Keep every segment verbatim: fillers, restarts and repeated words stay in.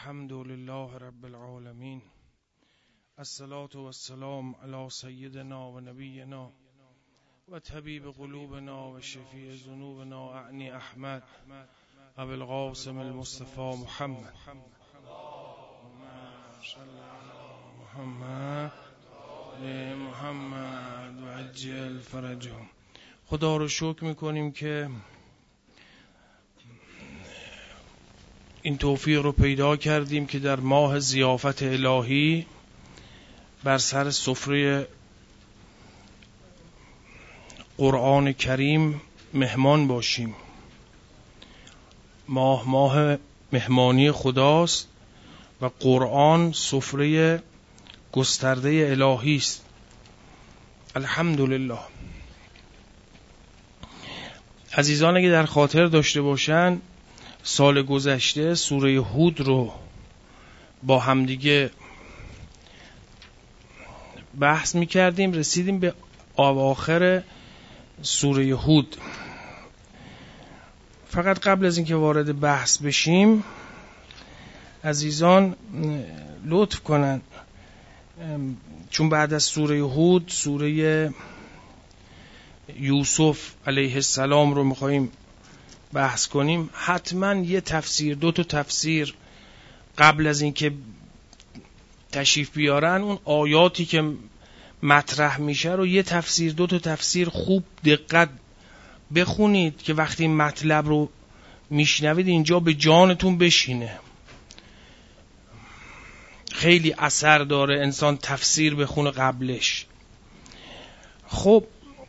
الحمد لله رب العالمين الصلاة والسلام على سيدنا و نبینا و طبیب قلوبنا و شفیع ذنوبنا اعنی احمد ابو القاسم المصطفى محمد محمد محمد و عجل فرجهم. خدا رو شکر میکنیم که این توفیق رو پیدا کردیم که در ماه ضیافت الهی بر سر سفره قرآن کریم مهمان باشیم. ماه ماه مهمانی خداست و قرآن سفره گسترده الهی است. الحمدلله. عزیزان اگه در خاطر داشته باشن سال گذشته سوره هود رو با همدیگه بحث میکردیم، رسیدیم به اواخر سوره هود. فقط قبل از اینکه وارد بحث بشیم عزیزان لطف کنن، چون بعد از سوره هود سوره یوسف علیه السلام رو میخواییم بحث کنیم، حتما یه تفسیر دو تا تفسیر قبل از اینکه تشریف بیارن اون آیاتی که مطرح میشه رو یه تفسیر دو تا تفسیر خوب دقت بخونید که وقتی مطلب رو میشنوید اینجا به جانتون بشینه. خیلی اثر داره انسان تفسیر بخونه قبلش. خب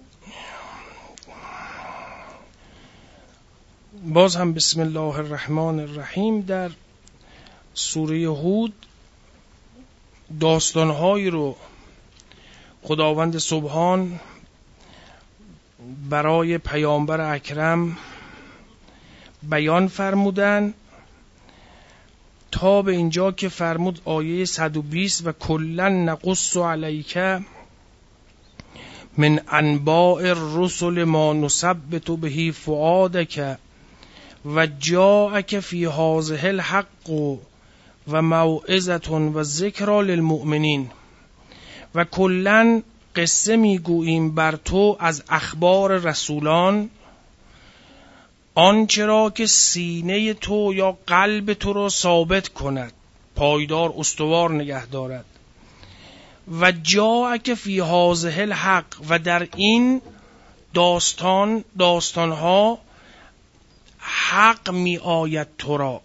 باز هم بسم الله الرحمن الرحیم. در سوره هود داستانهایی رو خداوند سبحان برای پیامبر اکرم بیان فرمودن تا به اینجا که فرمود آیه صد و بیست و کلن نقص علیک من انباء الرسل ما نثبت به فؤادک و جاءک فی هذه الحق و موعظة و ذکری للمؤمنین و کلن قصه میگوییم بر تو از اخبار رسولان آنچه را که سینه تو یا قلب تو را ثابت کند، پایدار استوار نگه دارد. و جاءک فی هذه الحق و در این داستان داستانها حق می آید تو را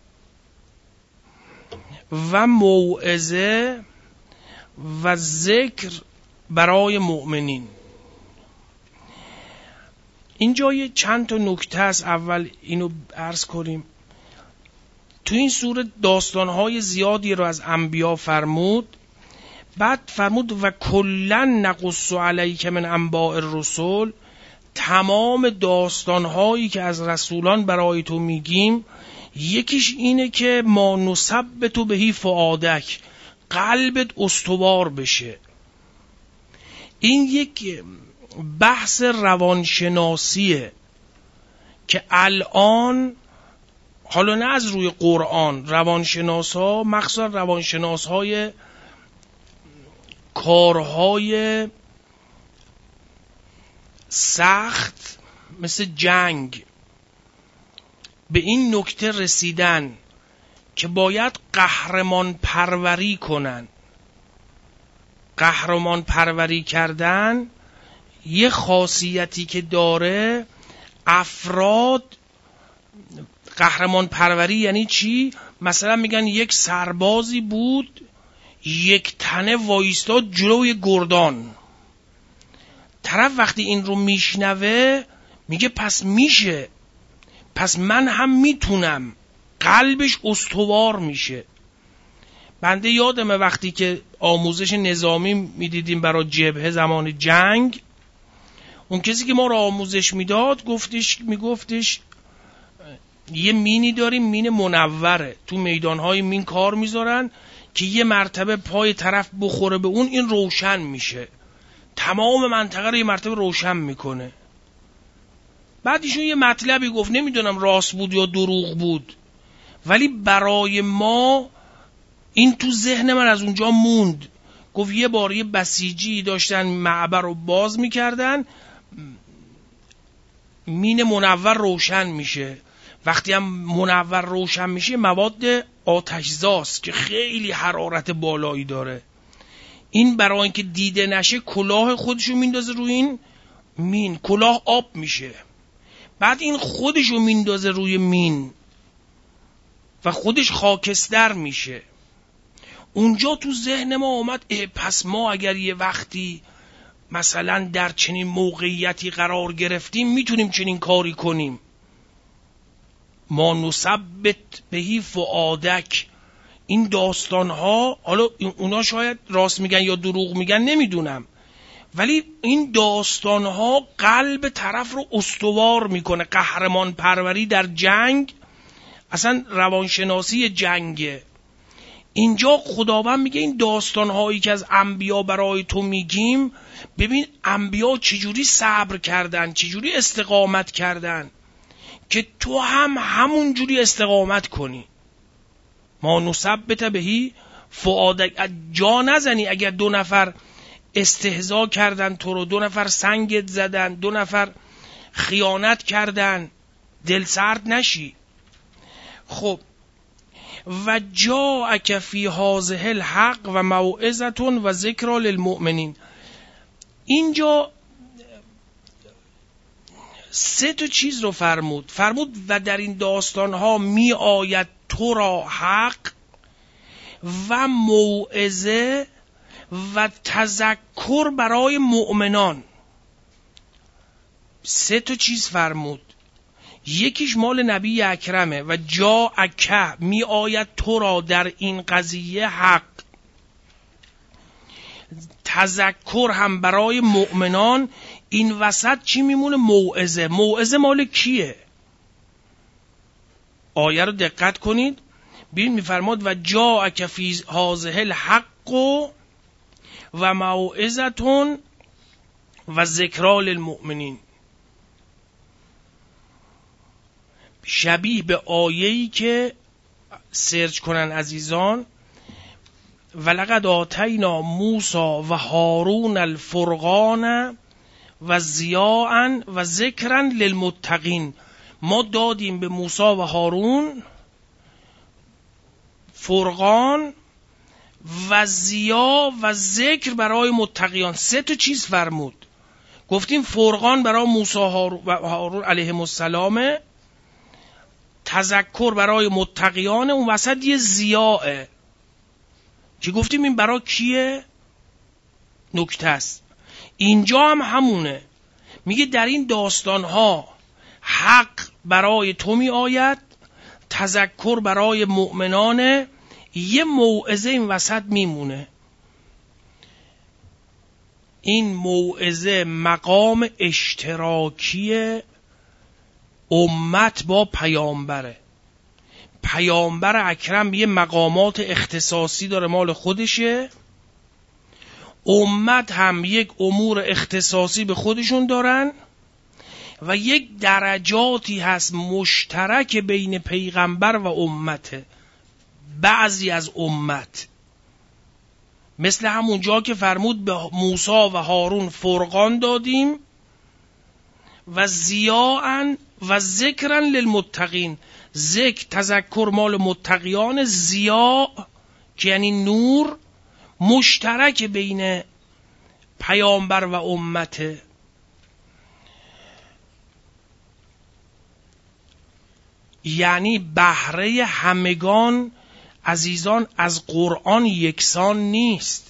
و موعظه و ذکر برای مؤمنین. اینجا یه چند تا نکته است، اول اینو عرض کنیم. تو این سوره داستانهای زیادی رو از انبیا فرمود، بعد فرمود و کلن نقص علیک من انباء الرسل، تمام داستانهایی که از رسولان برای تو میگیم یکیش اینه که ما نثبت به فؤادک، قلبت استوار بشه. این یک بحث روانشناسیه که الان حالا نه از روی قرآن، روانشناس ها مخصوصا روانشناس های کارهای سخت مثل جنگ به این نکته رسیدن که باید قهرمان پروری کنن. قهرمان پروری کردن یه خاصیتی که داره، افراد قهرمان پروری یعنی چی؟ مثلا میگن یک سربازی بود یک تنه وایستاد جلوی گردان، طرف وقتی این رو میشنوه میگه پس میشه، پس من هم میتونم، قلبش استوار میشه. بنده یادمه وقتی که آموزش نظامی میدیدیم برای جبهه زمان جنگ، اون کسی که ما رو آموزش میداد گفتش میگفتش یه مینی داریم، مین منوره، تو میدانهای مین کار میذارن که یه مرتبه پای طرف بخوره به اون این روشن میشه، تمام منطقه رو یه مرتبه روشن میکنه. بعد ایشون یه مطلبی گفت، نمیدونم راست بود یا دروغ بود، ولی برای ما این تو ذهن من از اونجا موند. گفت یه بار یه بسیجی داشتن معبر رو باز میکردن، مین منور روشن میشه. وقتی هم منور روشن میشه مواد آتشزاست که خیلی حرارت بالایی داره. این برای اینکه دیده نشه کلاه خودشو میندازه روی این مین، کلاه آب میشه. بعد این خودشو میندازه روی مین و خودش خاکستر میشه. اونجا تو ذهن ما اومد اه پس ما اگر یه وقتی مثلا در چنین موقعیتی قرار گرفتیم میتونیم چنین کاری کنیم. ما نثبت بهی فؤادک. این داستان ها، حالا اونا شاید راست میگن یا دروغ میگن نمیدونم، ولی این داستان ها قلب طرف رو استوار میکنه. قهرمان پروری در جنگ اصلا روانشناسی جنگه. اینجا خداوند میگه این داستان هایی که از انبیا برای تو میگیم، ببین انبیا چجوری صبر کردن، چجوری استقامت کردن، که تو هم همون جوری استقامت کنی. ما نثبت بهی فؤادک. جا نزنی اگر دو نفر استهزا کردن تو رو، دو نفر سنگت زدن، دو نفر خیانت کردن، دل سرد نشی. خب و جاءک فی هذه الحق و موعظة و ذکری للمؤمنین. اینجا سه تا چیز رو فرمود. فرمود و در این داستان ها می آید تو را حق و موعظه و تذکر برای مؤمنان. سه تا چیز فرمود. یکیش مال نبی اکرمه و جاءک، می آید تو را در این قضیه حق. تذکر هم برای مؤمنان. این وسط چی میمونه؟ موعظه. موعظه مال کیه؟ آیه رو دقت کنید. ببین میفرماد و جاءک فی هذه الحق و موعظة و ذکری للمؤمنین. شبیه به آیه‌ای که سرچ کنن عزیزان، ولقد آتینا موسی و هارون الفرقان و ضیاء و ذکرا للمتقین. ما دادیم به موسی و هارون فرقان و ضیا و ذکر برای متقیان. سه تا چیز فرمود. گفتیم فرقان برای موسی و هارون علیهم السلام، تذکر برای متقیان، اون وسط یه ضیاء که گفتیم این برای کیه؟ نکته است. اینجا هم همونه. میگه در این داستان ها حق برای تو می آید، تذکر برای مؤمنانه، یه موعظه این وسط میمونه. این موعظه مقام اشتراکی امت با پیامبره. پیامبر اکرم یه مقامات اختصاصی داره مال خودشه، امت هم یک امور اختصاصی به خودشون دارن و یک درجاتی هست مشترک بین پیغمبر و امته. بعضی از امت مثل همون جا که فرمود به موسی و هارون فرقان دادیم و ضیاء و ذکرا للمتقین. ذکر تذکر مال متقیان، ضیاء که یعنی نور مشترک بین پیامبر و امته. یعنی بهره همگان عزیزان از قرآن یکسان نیست.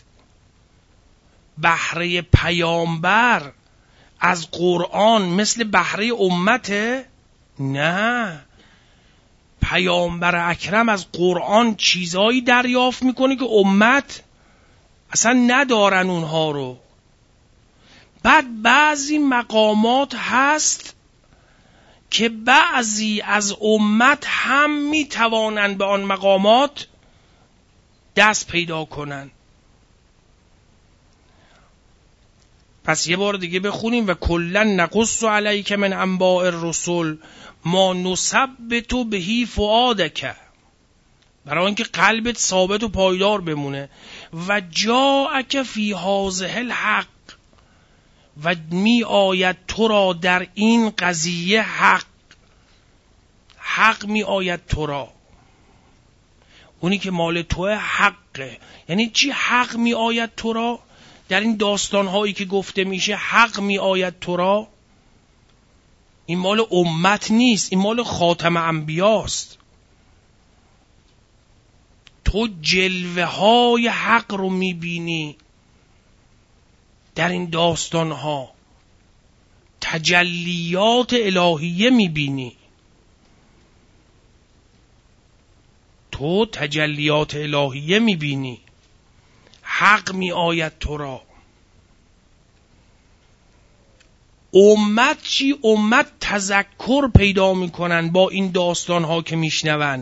بهره پیامبر از قرآن مثل بهره امته؟ نه. پیامبر اکرم از قرآن چیزایی دریافت میکنه که امت اصلا ندارن اونها رو. بعد بعضی مقامات هست که بعضی از امت هم میتوانند به آن مقامات دست پیدا کنن. پس یه بار دیگه بخونیم و کلا نقص علیک من انباء الرسل ما نثبت بهی فؤادک. برای اینکه قلبت ثابت و پایدار بمونه. و جاءک فی هذه الحق، و می آید تو را در این قضیه حق. حق می آید تو را، اونی که مال توه حقه. یعنی چی حق می آید تو را؟ در این داستانهایی که گفته میشه حق می آید تو را، این مال امت نیست، این مال خاتم انبیاست. تو جلوه های حق رو می بینی در این داستانها، تجلیات الهیه می بینی. تو تجلیات الهیه می بینی، حق می آید تو را. امت چی؟ امت تذکر پیدا می کنن با این داستان ها که می شنون.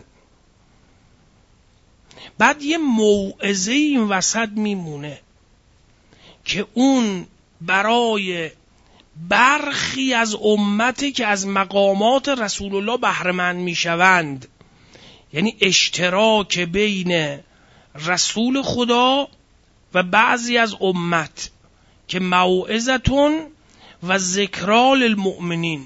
بعد یه موعظه این وسط می مونه که اون برای برخی از امتی که از مقامات رسول الله بهره مند می شوند، یعنی اشتراک بین رسول خدا و بعضی از امت، که موعظتون و ذکرا للمؤمنین.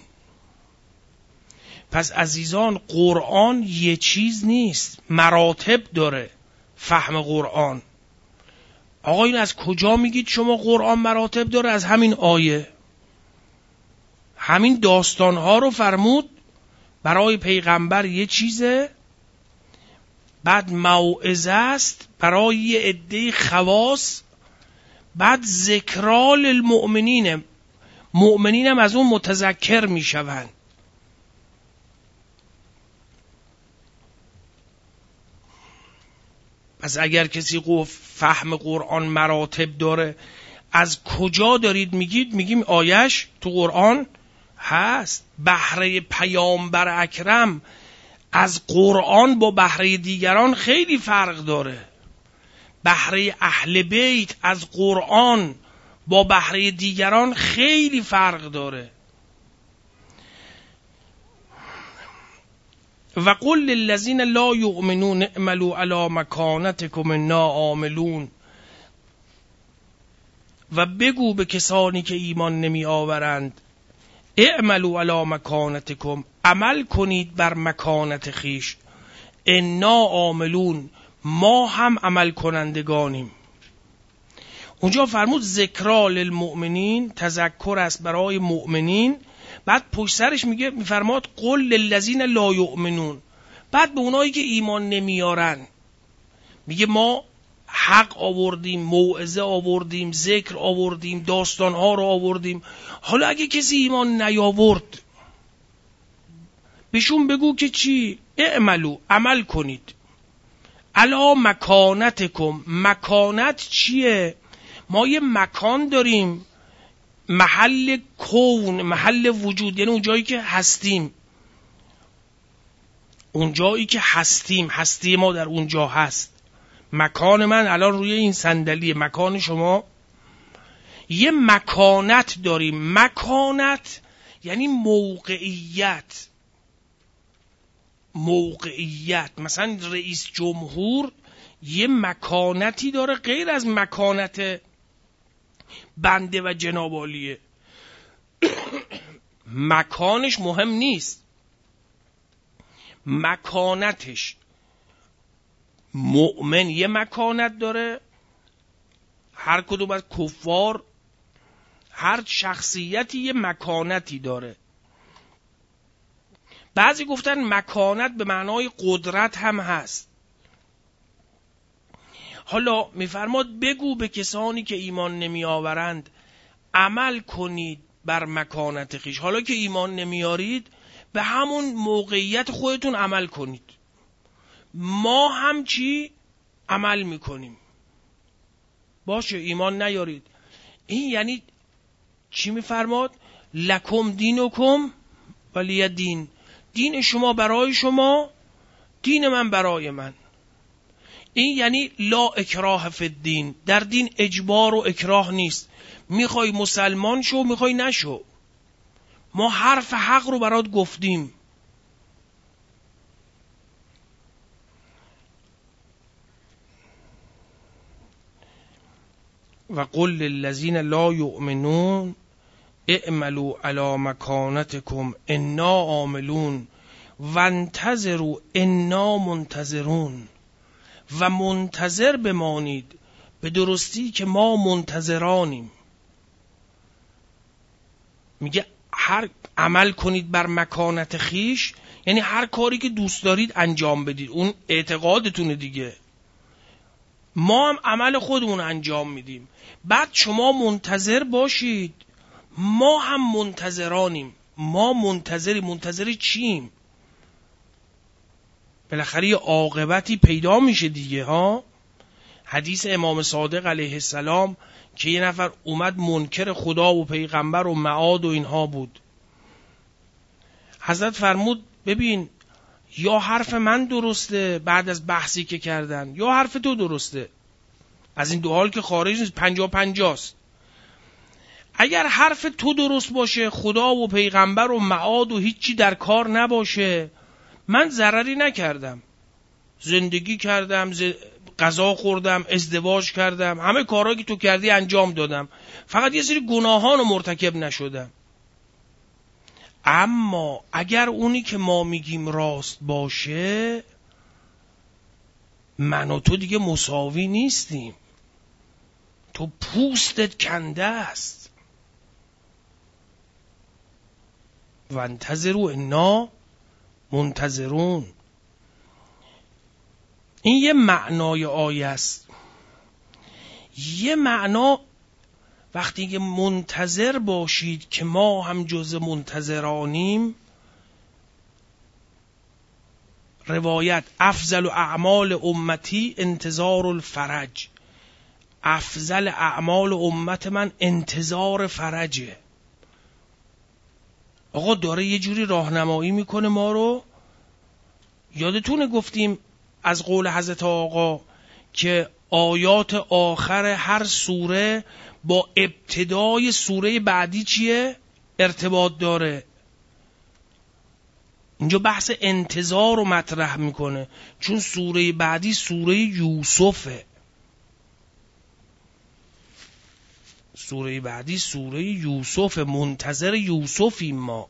پس عزیزان قرآن یه چیز نیست، مراتب داره فهم قرآن. آقا این از کجا میگید شما قرآن مراتب داره؟ از همین آیه، همین داستانها رو فرمود برای پیغمبر یه چیزه، بعد موعظه است برای یه عده خواص، بعد ذکرا للمؤمنین، مؤمنین هم از اون متذکر میشوند. پس اگر کسی گفت فهم قرآن مراتب داره، از کجا دارید میگید؟ میگیم آیش تو قرآن هست. بهره پیامبر اکرم از قرآن با بهره دیگران خیلی فرق داره. بهره اهل بیت از قرآن با بهره دیگران خیلی فرق داره. و قل للذین لا یؤمنون اعملوا علی مکانتکم انا عاملون، و بگو به کسانی که ایمان نمی آورند اعملوا علی مکانتکم، عمل کنید بر مکانت خیش، انا عاملون، ما هم عمل کنندگانیم. اونجا فرمود ذکرا للمؤمنین، تذکر است برای مؤمنین. بعد پشت سرش میگه میفرماد قل للذین لا یؤمنون، بعد به اونایی که ایمان نمیارن میگه ما حق آوردیم، موعظه آوردیم، ذکر آوردیم، داستانها رو آوردیم. حالا اگه کسی ایمان نیاورد بهشون بگو که چی؟ اعملو، عمل کنید، علا مکانتکم. مکانت چیه؟ ما یه مکان داریم، محل کون، محل وجود، یعنی اون جایی که هستیم، اون جایی که هستیم، هستی ما در اونجا هست. مکان من الان روی این صندلیه، مکان شما. یه مکانت داریم. مکانت یعنی موقعیت. موقعیت مثلا رئیس جمهور یه مکانتی داره غیر از مکانت بنده و جناب عالیه. مکانش مهم نیست، مکانتش. مؤمن یه مکانت داره، هر کدوم از کفار، هر شخصیتی یه مکانتی داره. بعضی گفتن مکانت به معنای قدرت هم هست. حالا میفرماد بگو به کسانی که ایمان نمی آورند عمل کنید بر مکانت خیش. حالا که ایمان نمیارید به همون موقعیت خودتون عمل کنید، ما هم چی عمل میکنیم. باشه ایمان نیارید، این یعنی چی میفرماد؟ لکم دینکم ولی دین، دین شما برای شما، دین من برای من. این یعنی لا اکراه فی الدین، در دین اجبار و اکراه نیست. میخوای مسلمان شو، میخوای نشو، ما حرف حق رو برات گفتیم. و قل للذین لا یؤمنون اعملوا علی مکانتکم انا عاملون وانتظروا انا منتظرون، و منتظر بمانید به درستی که ما منتظرانیم. میگه هر عمل کنید بر مکانت خیش، یعنی هر کاری که دوست دارید انجام بدید، اون اعتقادتونه دیگه. ما هم عمل خودمون انجام میدیم، بعد شما منتظر باشید، ما هم منتظرانیم. ما منتظری منتظری چیم؟ بالاخره یه عاقبتی پیدا میشه دیگه ها. حدیث امام صادق علیه السلام که یه نفر اومد منکر خدا و پیغمبر و معاد و اینها بود، حضرت فرمود ببین یا حرف من درسته بعد از بحثی که کردن، یا حرف تو درسته. از این دو حال که خارج نیست، پنجا پنجاست. اگر حرف تو درست باشه، خدا و پیغمبر و معاد و هیچی در کار نباشه، من ضرری نکردم، زندگی کردم، ز... غذا خوردم، ازدواج کردم، همه کارهایی که تو کردی انجام دادم، فقط یه سری گناهان رو مرتکب نشدم. اما اگر اونی که ما میگیم راست باشه، من و تو دیگه مساوی نیستیم، تو پوستت کنده است. وانتظروا انا منتظرون. این یه معنای آیه است. یه معنا وقتی که منتظر باشید که ما هم جز منتظرانیم، روایت افضل اعمال امتی انتظار الفرج، افضل اعمال امت من انتظار فرجه. آقا داره یه جوری راهنمایی میکنه ما رو. یادتونه گفتیم از قول حضرت آقا که آیات آخر هر سوره با ابتدای سوره بعدی چیه؟ ارتباط داره. اینجا بحث انتظار رو مطرح میکنه، چون سوره بعدی سوره یوسفه. سوره بعدی سوره یوسف، منتظر یوسفیم ما،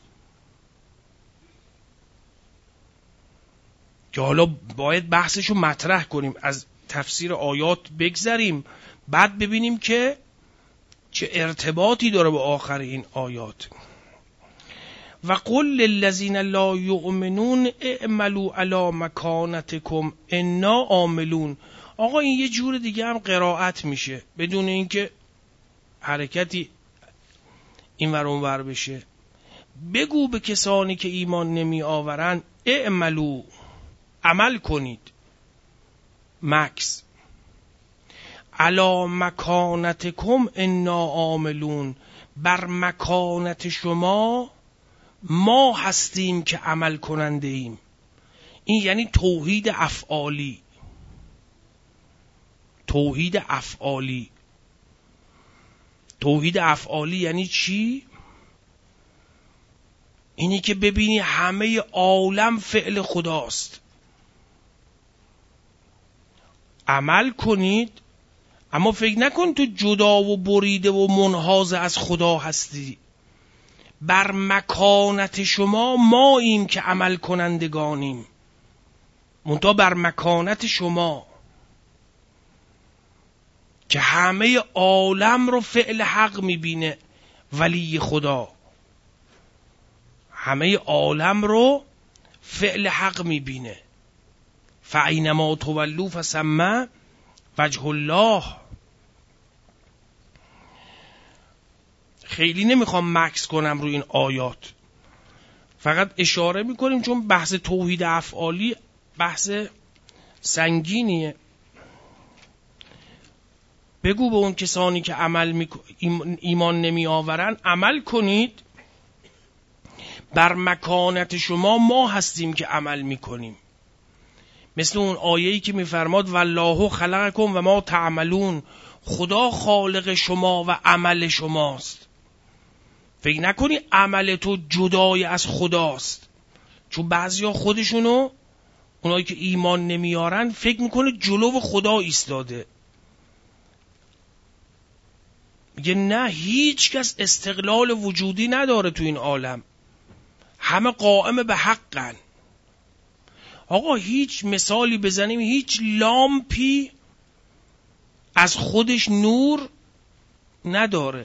که حالا باید بحثشو مطرح کنیم، از تفسیر آیات بگذریم، بعد ببینیم که چه ارتباطی داره با آخر این آیات. و قل للذین لا یؤمنون اعملوا علی مکانتکم انا عاملون. آقا این یه جور دیگه هم قرائت میشه بدون اینکه حرکتی این ور اون ور بشه. بگو به کسانی که ایمان نمی آورن اعملوا، عمل کنید، مکس، علی مکانتکم انا عاملون، بر مکانت شما ما هستیم که عمل کننده ایم. این یعنی توحید افعالی. توحید افعالی توحید افعالی یعنی چی؟ اینی که ببینی همه عالم فعل خداست، عمل کنید، اما فکر نکن تو جدا و بریده و منحاز از خدا هستی. بر مکانت شما ماییم که عمل کنندگانیم، منتها بر مکانت شما که همه عالم رو فعل حق میبینه. ولی خدا همه عالم رو فعل حق میبینه. فاینما تولوا فثم وجه الله. خیلی نمیخوام مکس کنم روی این آیات، فقط اشاره میکنیم چون بحث توحید افعالی بحث سنگینیه. بگو به اون کسانی که عمل می... ایمان نمی آورن عمل کنید، بر مکانت شما ما هستیم که عمل میکنیم. مثل اون آیه‌ای که میفرماد والله خلقکم و ما تعملون، خدا خالق شما و عمل شماست. فکر نکنی عمل تو جدای از خداست، چون بعضیا خودشونو، اونایی که ایمان نمیارن، فکر میکنه جلو خدا ایستاده. میگه نه، هیچ کس استقلال وجودی نداره تو این عالم، همه قائم به حقن. آقا هیچ مثالی بزنیم، هیچ لامپی از خودش نور نداره.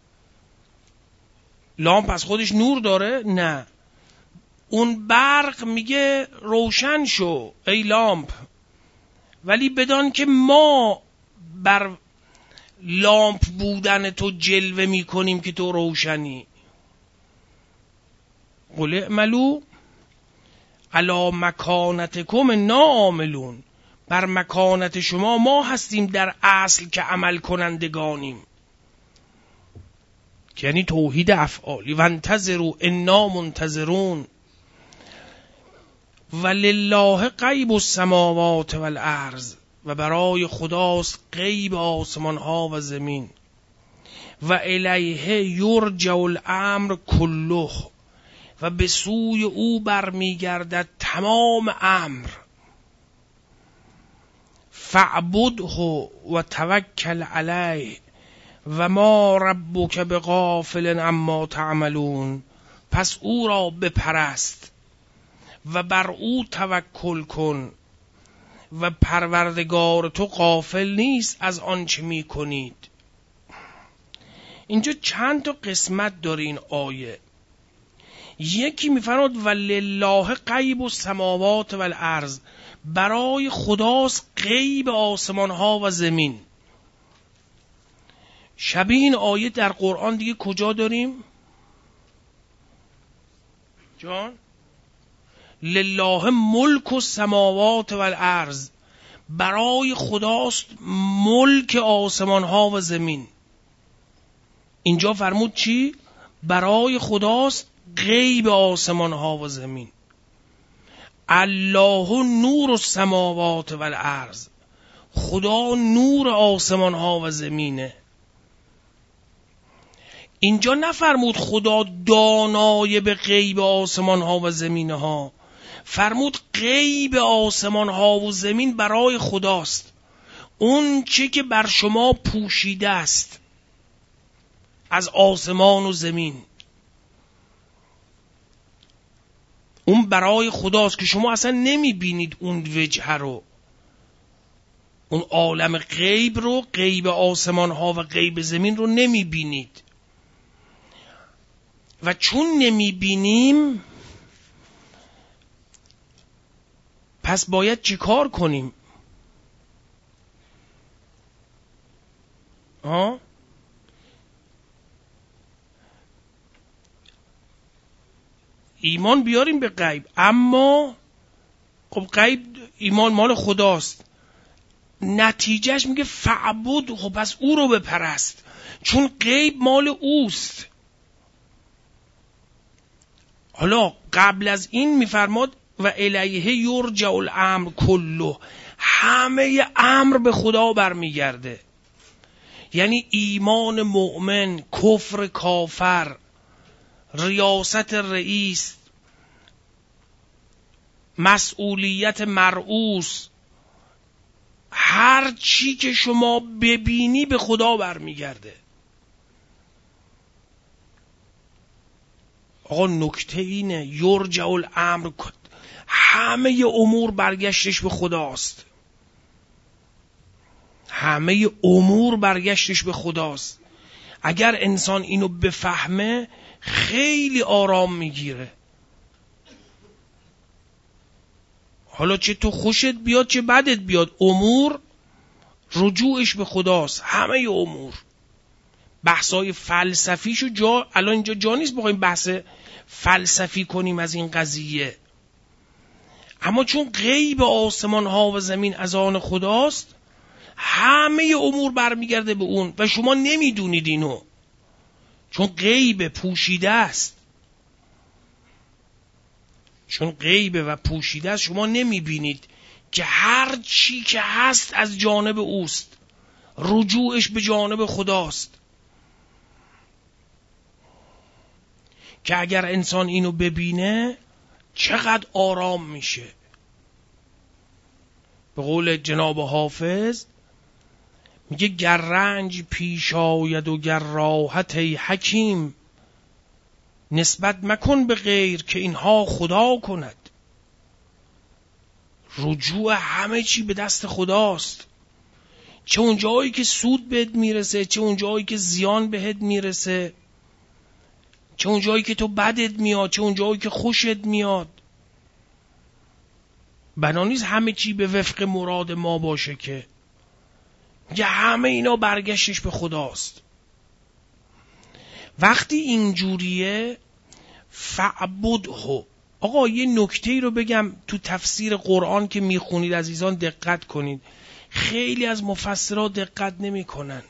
لامپ از خودش نور داره؟ نه. اون برق میگه روشن شو ای لامپ، ولی بدان که ما بر لامپ بودن تو جلوه میکنیم که تو روشنی. قل اعملوا علی مکانتکم انا عاملون، بر مکانت شما ما هستیم در اصل که عمل کنندگانیم، یعنی توحید افعالی. و انتظروا انا منتظرون ولله غیب السماوات والارض، و برای خداست غیب آسمان ها و زمین. و الیه یرجع الامر کله، و به سوی او برمیگردد تمام امر. فاعبده و توکل علیه و ما ربک بغافل عما تعملون، پس او را بپرست و بر او توکل کن و پروردگار تو غافل نیست از آنچه می کنید. اینجا چند تا قسمت داره این آیه. یکی میفرماد ولله غیب السماوات والارض، برای خداست غیب آسمان ها و زمین. شبیه این آیه در قرآن دیگه کجا داریم؟ جان لله ملک السماوات والارض، برای خداست ملک آسمان ها و زمین. اینجا فرمود چی؟ برای خداست غیب آسمان ها و زمین. الله نور السماوات والارض، خدا نور آسمان ها و زمینه. اینجا نفرمود خدا دانای به غیب آسمان ها و زمین ها، فرمود غیب آسمان ها و زمین برای خداست. اون چه که بر شما پوشیده است از آسمان و زمین، اون برای خداست که شما اصلا نمی بینید اون وجه رو، اون عالم غیب رو، غیب آسمان ها و غیب زمین رو نمی بینید. و چون نمی بینیم پس باید چی کار کنیم؟ ها؟ ایمان بیاریم به غیب، اما خب غیب ایمان مال خداست، نتیجهش میگه فعبد، خب پس او رو بپرست، چون غیب مال اوست. حالا قبل از این میفرماد و الیه یرجع الامر کله، همه امر به خدا برمیگرده. یعنی ایمان مؤمن، کفر کافر، ریاست رئیس، مسئولیت مرئوس، هر چی که شما ببینی به خدا برمیگرده. آقا نکته اینه، یرجع الامر، همه امور برگشتش به خداست، همه امور برگشتش به خداست. اگر انسان اینو بفهمه خیلی آرام میگیره. حالا چه تو خوشت بیاد چه بدت بیاد، امور رجوعش به خداست، همه امور. بحثای فلسفیشو جا الان اینجا جا نیست بخوایم بحث فلسفی کنیم از این قضیه، اما چون غیب آسمان ها و زمین از آن خداست، همه امور برمیگرده به اون و شما نمیدونید اینو، چون غیب پوشیده است. چون غیب و پوشیده است شما نمیبینید که هر چی که هست از جانب اوست، رجوعش به جانب خداست. که اگر انسان اینو ببینه چقدر آرام میشه. به قول جناب حافظ میگه گر رنج پیش آید و گر راحت ای حکیم، نسبت مکن به غیر که اینها خدا کند. رجوع همه چی به دست خداست. چه اون جایی که سود بهت میرسه، چه اون جایی که زیان بهت میرسه، چه اون جایی که تو بدت میاد، چه اون جایی که خوشت میاد. بنا نیست همه چی به وفق مراد ما باشه که میگه همه اینا برگشتش به خداست. وقتی اینجوریه فعبده. آقا یه نکته رو بگم، تو تفسیر قرآن که میخونید عزیزان دقت کنید، خیلی از مفسرها دقت نمی کنن.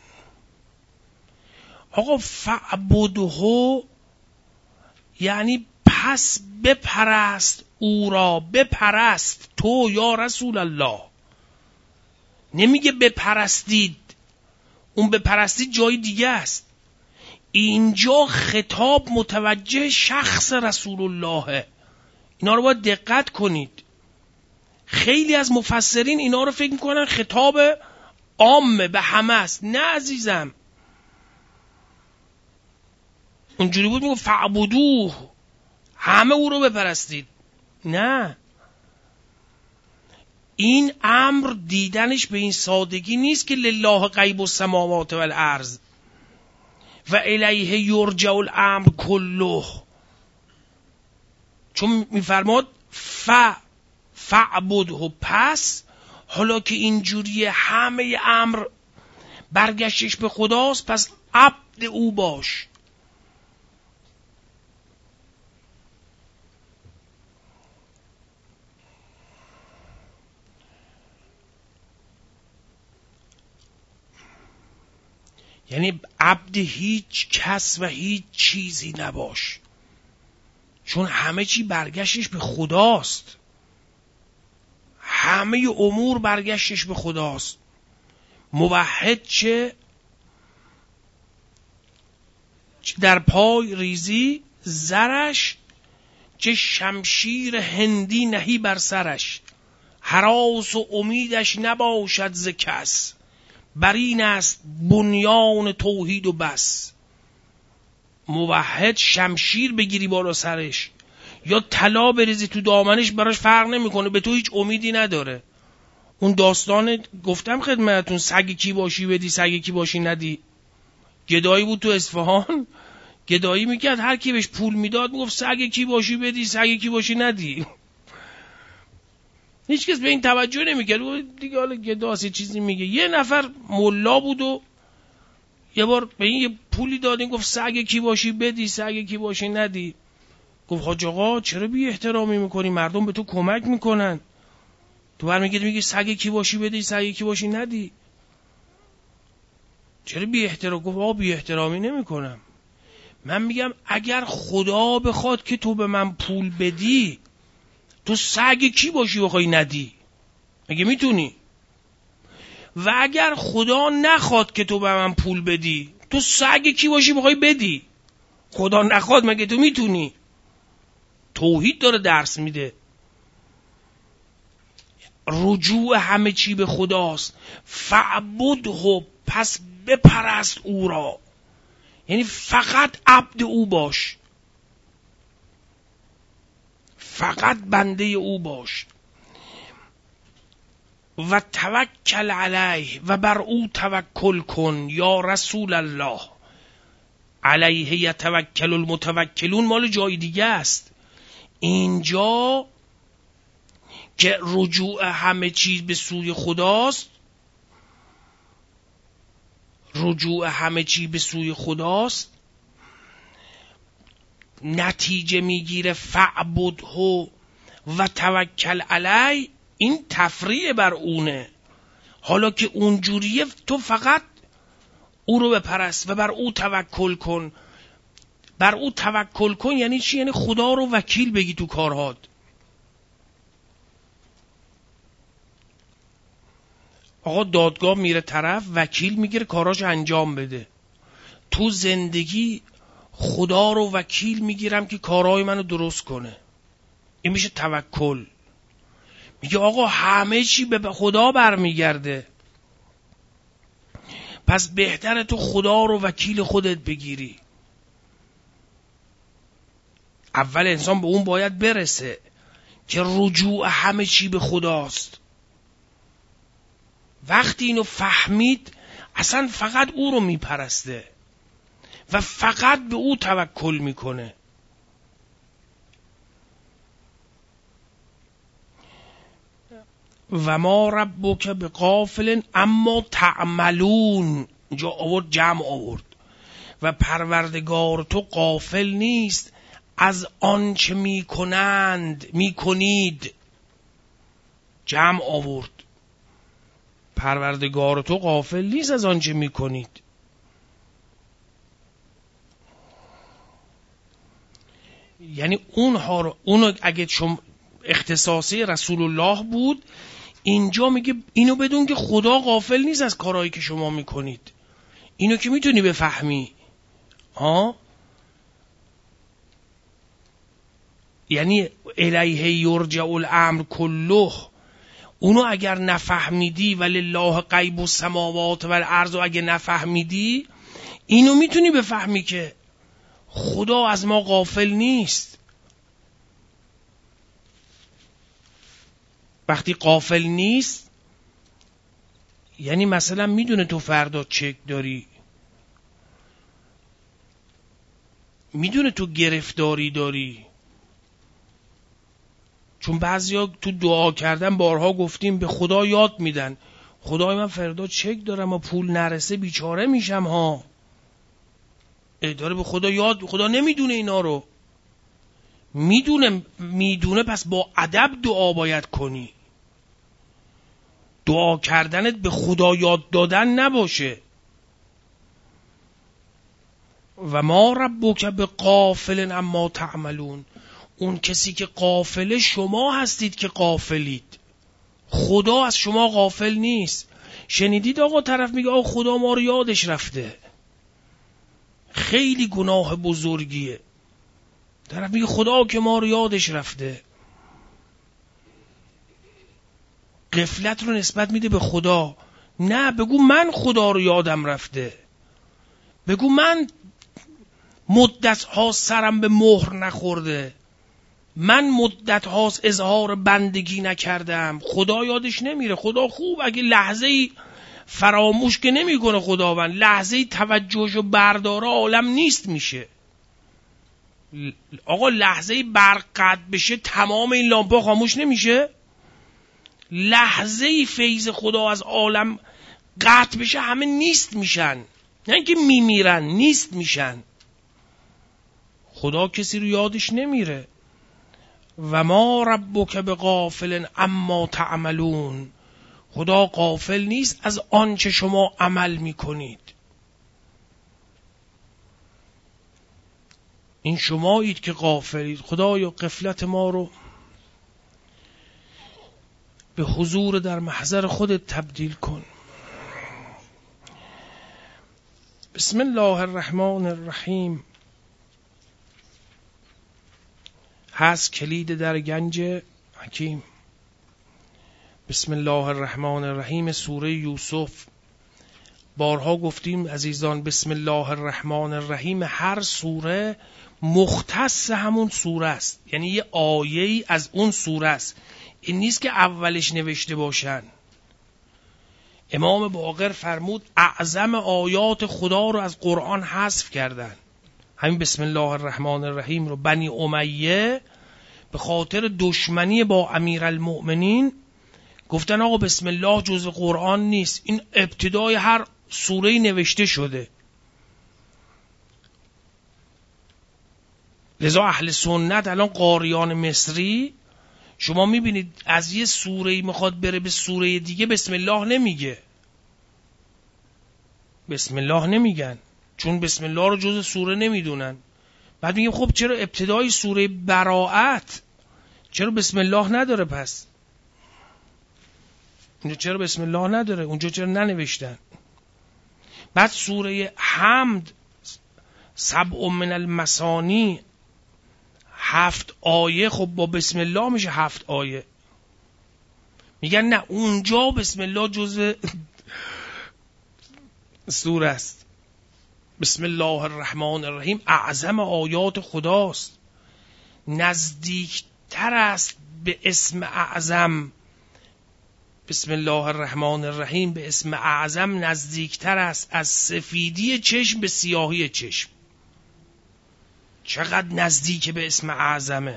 آقا فعبده یعنی پس بپرست او را، بپرست تو یا رسول الله. نمیگه بپرستید، اون بپرستید جای دیگه است. اینجا خطاب متوجه شخص رسول الله. اینا رو باید دقت کنید. خیلی از مفسرین اینا رو فکر میکنن خطاب عامه به همه است. نه عزیزم، اونجوری بود میگه فعبدوه، همه او رو بپرستید. نه، این امر دیدنش به این سادگی نیست که لله غیب السماوات والارض و الیه یرجع الامر کله. چون میفرماد ف فعبده، پس حالا که اینجوریه همه امر برگشتش به خداست، پس عبد او باش. یعنی عبد هیچ کس و هیچ چیزی نباش، چون همه چی برگشتش به خداست. همه امور برگشتش به خداست. موحد چه در پای ریزی زرش، چه شمشیر هندی نهی بر سرش. هراس و امیدش نباشد ز کس، بر این است بنیان توحید و بس. موحد شمشیر بگیری بالا سرش یا طلا بریزی تو دامنش براش فرق نمیکنه، به تو هیچ امیدی نداره. اون داستان گفتم خدمتتون، سگ کی باشی بدی سگ کی باشی ندی. گدایی بود تو اصفهان، گدایی میکرد، هر کی بهش پول میداد میگفت سگ کی باشی بدی سگ کی باشی ندی. هیچ کس به این توجه نمیکرد. دیگه حالا گداست چیزی میگه. یه نفر ملا بود و یه بار به این یه پولی دادین، گفت سگ کی باشی بدی سگ کی باشی ندی. گفت حاج آقا چرا بی احترامی میکنی؟ مردم به تو کمک میکنن، تو برمیگردی میگی سگ کی باشی بدی سگ کی باشی ندی. چرا بی احترام؟ گفت آقا بی احترامی نمیکنم. من میگم اگر خدا بخواد که تو به من پول بدی، تو سگ کی باشی بخوای ندی؟ مگه میتونی؟ و اگر خدا نخواد که تو به من پول بدی، تو سگ کی باشی بخوای بدی؟ خدا نخواد مگه تو میتونی؟ توحید داره درس میده. رجوع همه چی به خداست. فعبده، پس بپرست او را، یعنی فقط عبد او باش، فقط بنده او باش. و توکل علیه، و بر او توکل کن یا رسول الله. علیه یتوکل المتوکلون مال جای دیگه است. اینجا که رجوع همه چیز به سوی خداست، رجوع همه چیز به سوی خداست، نتیجه میگیره فعبده و توکل علی. این تفریع بر اونه. حالا که اونجوریه تو فقط او رو بپرست و بر او توکل کن. بر او توکل کن یعنی چی؟ یعنی خدا رو وکیل بگی تو کارهات. آقا دادگاه میره طرف، وکیل میگیره کاراش انجام بده. تو زندگی خدا رو وکیل میگیرم که کارهای منو درست کنه. این میشه توکل. میگه آقا همه چی به خدا برمیگرده. پس بهتره تو خدا رو وکیل خودت بگیری. اول انسان به اون باید برسه که رجوع همه چی به خداست. وقتی اینو فهمید اصلا فقط او رو میپرسته و فقط به او توکل میکنه. و ما ربک بغافل اما تعملون، اینجا آورد جمع آورد، و پروردگار تو غافل نیست از آنچه میکنند میکنید. جمع آورد، پروردگار تو غافل نیست از آنچه میکنید. یعنی اونها رو، اونو اگه چون اختصاصی رسول الله بود، اینجا میگه اینو بدون که خدا غافل نیست از کارهایی که شما میکنید. اینو که میتونی بفهمی. ها؟ یعنی الیه یرجع الامر کله، اونو اگر نفهمیدی ولله غیب السماوات والارض، اگه نفهمیدی اینو میتونی بفهمی که خدا از ما غافل نیست. وقتی غافل نیست یعنی مثلا میدونه تو فردا چک داری، میدونه تو گرفتاری داری. چون بعضیا تو دعا کردن بارها گفتیم به خدا یاد میدن، خدای من فردا چک دارم و پول نرسه بیچاره میشم ها. داره به خدا یاد، خدا نمیدونه اینا رو. میدونه، میدونه پس با ادب دعا باید کنی. دعا کردنت به خدا یاد دادن نباشه. و ما ربک بغافل اما تعملون، اون کسی که غافله شما هستید که غافلید. خدا از شما غافل نیست. شنیدید آقا طرف میگه آقا خدا ما رو یادش رفته، خیلی گناه بزرگیه. طرف میگه خدا که ما رو یادش رفته، غفلت رو نسبت میده به خدا. نه، بگو من خدا رو یادم رفته. بگو من مدت ها سرم به مهر نخورده، من مدت هاست اظهار بندگی نکردم. خدا یادش نمیره. خدا خوب اگه لحظه ای فراموش که نمی کنه خداوند، لحظه ای توجهش و برداره عالم نیست میشه. آقا لحظه ای برق قطع بشه تمام این لامپا خاموش نمیشه؟ لحظه ای فیض خدا از عالم قطع بشه همه نیست میشن، نه اینکه میمیرن، نیست میشن. خدا کسی رو یادش نمیره. و ما ربک بغافل اما تعملون، خدا غافل نیست از آنچه شما عمل میکنید. این شمایید که غافلید. خدایا غفلت ما رو به حضور در محضر خودت تبدیل کن. بسم الله الرحمن الرحیم. هست کلید در گنج حکیم. بسم الله الرحمن الرحیم. سوره یوسف. بارها گفتیم عزیزان بسم الله الرحمن الرحیم هر سوره مختص همون سوره است، یعنی یه آیه‌ای از اون سوره است. این نیست که اولش نوشته باشن. امام باقر فرمود اعظم آیات خدا رو از قرآن حذف کردن. همین بسم الله الرحمن الرحیم رو بنی امیه به خاطر دشمنی با امیرالمؤمنین گفتن آقا بسم الله جزء قرآن نیست، این ابتدای هر سوره‌ای نوشته شده. لذا اهل سنت الان قاریان مصری شما میبینید از یه سوره‌ای میخواد بره به سوره دیگه بسم الله نمیگه، بسم الله نمیگن، چون بسم الله رو جز سوره نمیدونن. بعد میگیم خب چرا ابتدای سوره براءت چرا بسم الله نداره؟ پس اونجا چرا بسم الله نداره؟ اونجا چرا ننوشتن؟ بعد سوره حمد سبع من المثانی هفت آیه، خب با بسم الله میشه هفت آیه. میگن نه اونجا بسم الله جزء سوره است. بسم الله الرحمن الرحیم اعظم آیات خداست، نزدیکتر است به اسم اعظم. بسم الله الرحمن الرحیم به اسم اعظم نزدیکتر است از سفیدی چشم به سیاهی چشم. چقدر نزدیک به اسم اعظمه.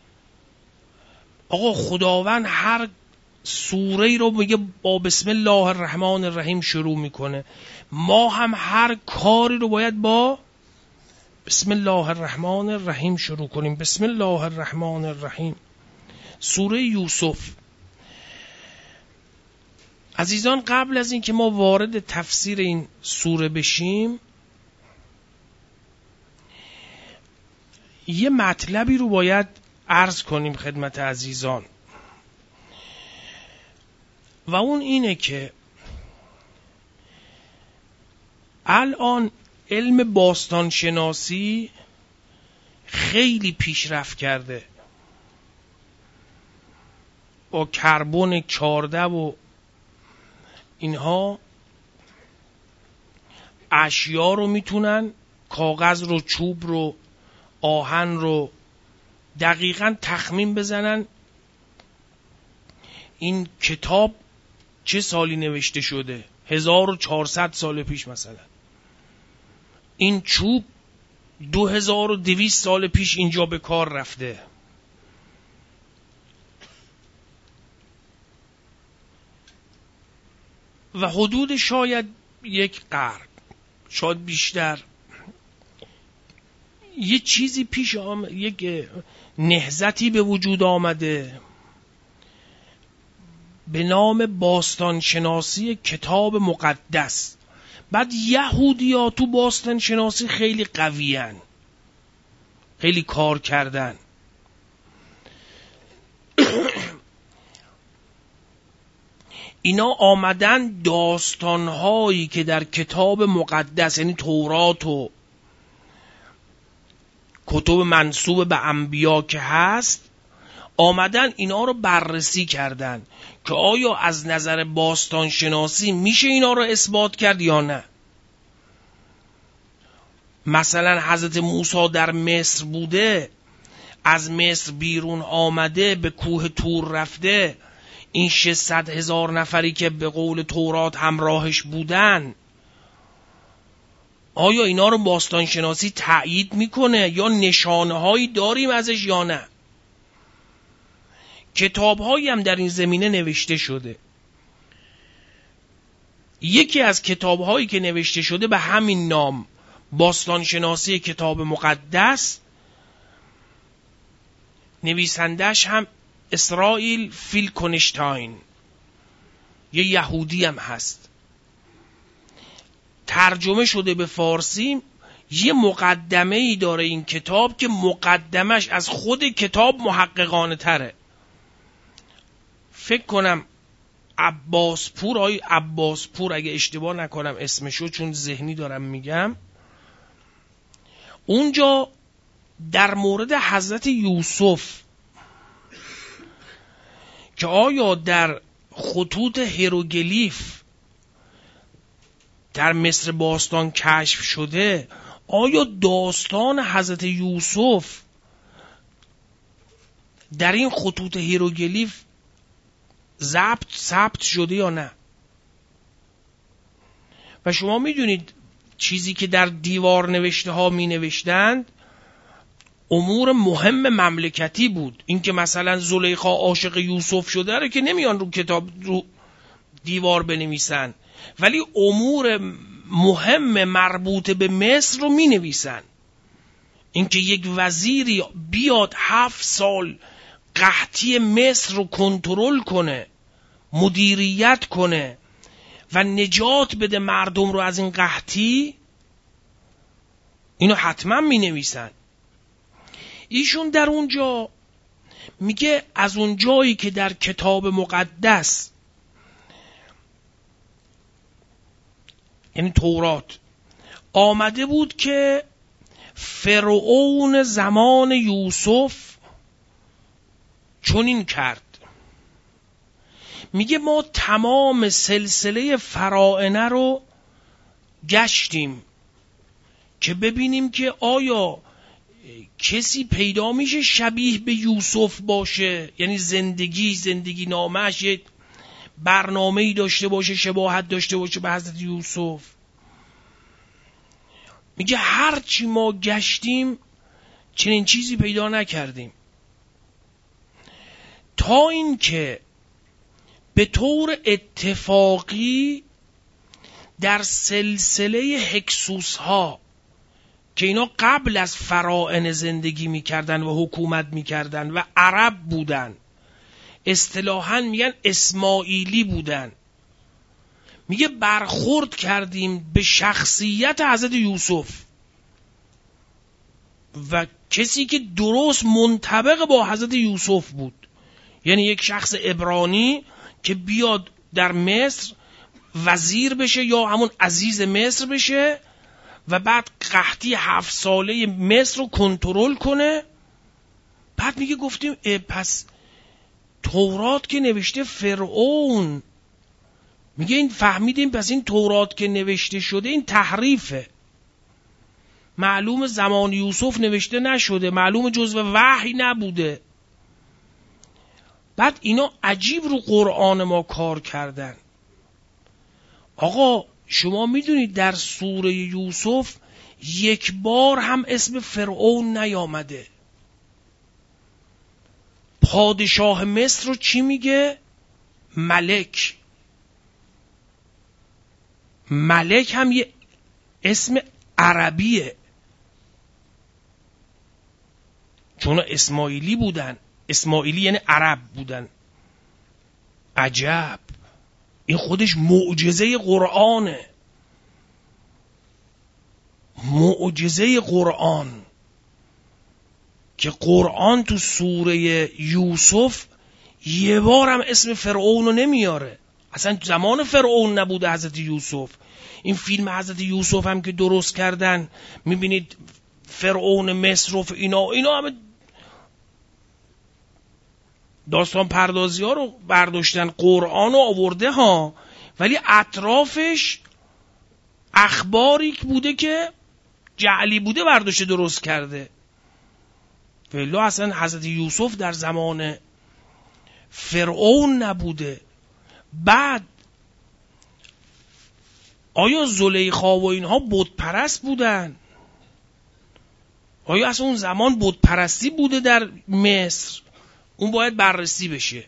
آقا خداوند هر سوره رو میگه با بسم الله الرحمن الرحیم شروع میکنه، ما هم هر کاری رو باید با بسم الله الرحمن الرحیم شروع کنیم. بسم الله الرحمن الرحیم. سوره یوسف. عزیزان قبل از این که ما وارد تفسیر این سوره بشیم، یه مطلبی رو باید عرض کنیم خدمت عزیزان و اون اینه که الان علم باستانشناسی خیلی پیشرفت کرده، با کربن چهارده و اینها اشیا رو میتونن، کاغذ رو، چوب رو، آهن رو دقیقاً تخمین بزنن این کتاب چه سالی نوشته شده. هزار و چهارصد سال پیش مثلا. این چوب دو هزار و دویست سال پیش اینجا به کار رفته. و حدود شاید یک قرن، شاید بیشتر، یه چیزی پیش آمده، یک نهضتی به وجود آمده به نام باستانشناسی کتاب مقدس. بعد یهودی‌ها تو باستانشناسی خیلی قوی‌ان، خیلی کار کردن. اینا آمدن داستانهایی که در کتاب مقدس، یعنی تورات و کتب منسوب به انبیا که هست، آمدن اینا رو بررسی کردن که آیا از نظر باستانشناسی میشه اینا رو اثبات کرد یا نه. مثلا حضرت موسی در مصر بوده، از مصر بیرون آمده، به کوه تور رفته، این ششصد هزار نفری که به قول تورات همراهش بودن، آیا اینا رو باستانشناسی تأیید میکنه یا نشانه هایی داریم ازش یا نه؟ کتاب هایی هم در این زمینه نوشته شده. یکی از کتاب هایی که نوشته شده به همین نام، باستانشناسی کتاب مقدس، نویسندش هم اسرائیل فیلکنشتاین، یه یهودی هم هست. ترجمه شده به فارسی. یه مقدمه ای داره این کتاب که مقدمش از خود کتاب محققانه تره. فکر کنم عباسپور، آی عباسپور اگه اشتباه نکنم اسمشو، چون ذهنی دارم میگم، اونجا در مورد حضرت یوسف که آیا در خطوط هیروگلیف در مصر باستان کشف شده، آیا داستان حضرت یوسف در این خطوط هیروگلیف ضبط ثبت شده یا نه؟ و شما میدونید چیزی که در دیوار نوشته ها می نوشتند امور مهم مملکتی بود. این که مثلا زلیخا عاشق یوسف شده رو که نمیان رو کتاب رو دیوار بنویسن، ولی امور مهم مربوط به مصر رو می نویسن. این که یک وزیری بیاد هفت سال قحطی مصر رو کنترل کنه، مدیریت کنه و نجات بده مردم رو از این قحطی، اینو حتما می نویسن. ایشون در اونجا میگه از اون جایی که در کتاب مقدس، یعنی تورات، آمده بود که فرعون زمان یوسف چنین کرد، میگه ما تمام سلسله فراعنه رو گشتیم که ببینیم که آیا کسی پیدا میشه شبیه به یوسف باشه، یعنی زندگی زندگی نامش یه برنامه‌ای داشته باشه، شباهت داشته باشه به حضرت یوسف. میگه هرچی ما گشتیم چنین چیزی پیدا نکردیم، تا اینکه به طور اتفاقی در سلسله هکسوس ها که اینا قبل از فراعنه زندگی میکردن و حکومت میکردن و عرب بودن، اصطلاحاً میگن اسماعیلی بودن، میگه برخورد کردیم به شخصیت حضرت یوسف و کسی که درست منطبق با حضرت یوسف بود، یعنی یک شخص عبرانی که بیاد در مصر وزیر بشه یا همون عزیز مصر بشه و بعد قحطی هفت ساله مصر رو کنترل کنه. بعد میگه گفتیم پس تورات که نوشته فرعون، میگه این فهمیدیم پس این تورات که نوشته شده این تحریفه، معلوم زمان یوسف نوشته نشده، معلوم جزو وحی نبوده. بعد اینا عجیب رو قرآن ما کار کردن. آقا شما میدونید در سوره یوسف یک بار هم اسم فرعون نیامده. پادشاه مصر رو چی میگه؟ ملک. ملک هم یه اسم عربیه، چون اسماعیلی بودن. اسماعیلی یعنی عرب بودن. عجب، این خودش معجزه قرآنه. معجزه قرآن که قرآن تو سوره یوسف یه بار هم اسم فرعون رو نمیاره. اصلا زمان فرعون نبوده حضرت یوسف. این فیلم حضرت یوسف هم که درست کردن، میبینید فرعون مصر و اینا اینا همه داستان پردازی ها رو برداشتن، قرآن رو آورده ها، ولی اطرافش اخباری بوده که جعلی بوده برداشته درست کرده. ولی اصلا حضرت یوسف در زمان فرعون نبوده. بعد آیا زلیخا و اینها بت پرست بودن؟ آیا اصلا اون زمان بت پرستی بوده در مصر؟ اون باید بررسی بشه.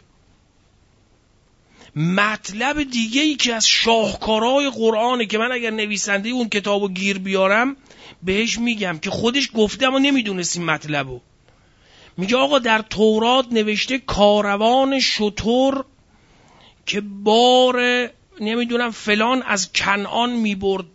مطلب دیگه ای که از شاهکارهای قرآنه که من اگر نویسنده اون کتابو گیر بیارم بهش میگم که خودش گفته اما نمیدونستیم مطلبو. میگه آقا در تورات نوشته کاروان شتر که بار نمیدونم فلان از کنعان میبرد.